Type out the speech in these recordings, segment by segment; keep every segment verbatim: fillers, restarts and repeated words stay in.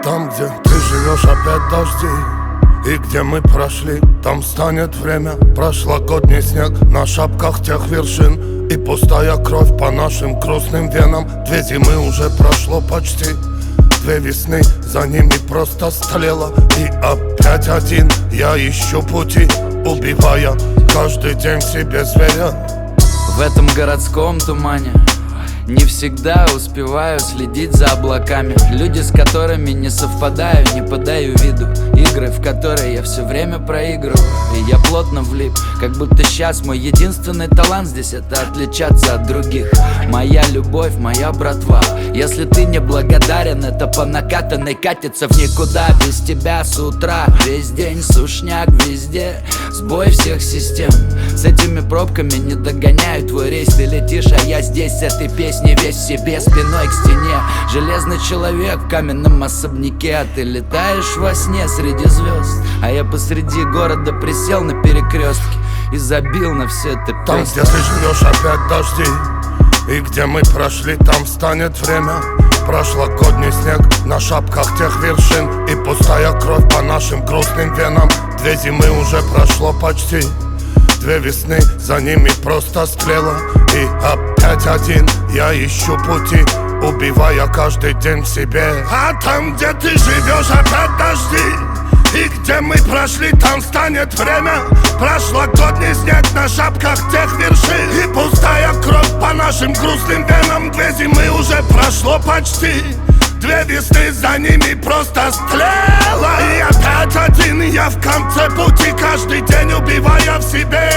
Там, где ты живешь, опять дожди. И где мы прошли, там станет время. Прошлогодний снег на шапках тех вершин. И пустая кровь по нашим грустным венам. Две зимы уже прошло почти. Две весны, за ними просто стлело. И опять один я ищу пути, убивая каждый день в себе зверя. В этом городском тумане не всегда успеваю следить за облаками. Люди, с которыми не совпадаю, не подаю виду. Игры, в которые я все время проигрываю. И я плотно влип, как будто сейчас мой единственный талант здесь — это отличаться от других. Моя любовь, моя братва. Если ты не благодарен, это по накатанной катится в никуда. Без тебя с утра весь день сушняк везде. Сбой всех систем. С этими пробками не догоняю твой рейс. Ты летишь, а я здесь с этой песней весь в себе, спиной к стене. Железный человек в каменном особняке. А ты летаешь во сне среди звезд, а я посреди города присел на перекрестке и забил на все это песни. Там, где ты живешь, опять дожди. И где мы прошли, там станет время. Прошлогодний снег на шапках тех вершин. И пустая кровь по нашим грустным венам. Две зимы уже прошло почти. Две весны, за ними просто стрела. И опять один я ищу пути, убивая каждый день в себе. А там, где ты живешь, опять дожди. И где мы прошли, там станет время. Прошлогодний снег на шапках тех вершин. И пустая кровь по нашим грустным венам. Две зимы уже прошло почти. Две весны, за ними просто стрела. И опять один я в конце пути, каждый день убивая в себе.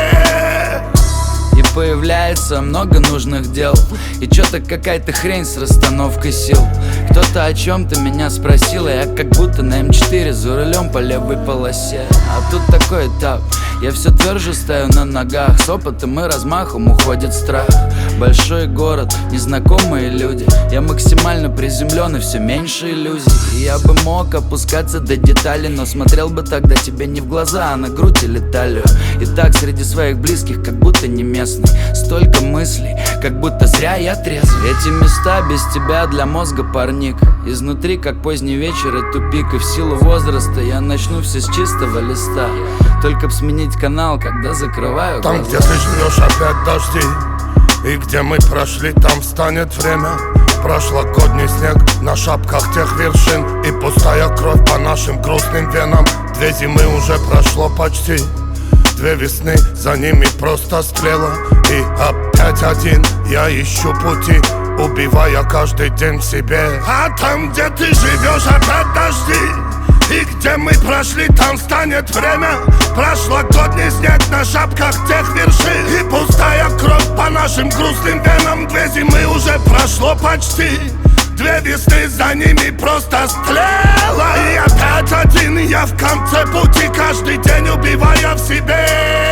И появляется много нужных дел. И чё-то какая-то хрень с расстановкой сил. Кто-то о чем-то меня спросил, и я как будто на эм четыре за рулем по левой полосе. А тут такой этап, я все тверже стою на ногах. С опытом и размахом уходит страх. Большой город, незнакомые люди. Я максимально приземлен и все меньше иллюзий. И я бы мог опускаться до деталей, но смотрел бы тогда тебе не в глаза, а на грудь или талию. И так среди своих близких, как будто не местный. Столько мыслей, как будто зря я трезвый. Эти места без тебя для мозга парник. Изнутри, как поздний вечер и тупик. И в силу возраста я начну все с чистого листа. Только б сменить канал, когда закрываю глаза. Там, где ты живешь, опять дожди. И где мы прошли, там станет время. Прошлогодний снег на шапках тех вершин. И пустая кровь по нашим грустным венам. Две зимы уже прошло почти. Две весны, за ними просто стрела. И опять один я ищу пути, убивая каждый день в себе. А там, где ты живешь, опять дожди. И где мы прошли, там станет время. Прошлогодний снег на шапках тех вершин. И пустая кровь по нашим грустным венам. Две зимы уже прошло почти. Две весны, за ними просто стрела. И опять один я в конце пути, каждый день убивая в себе.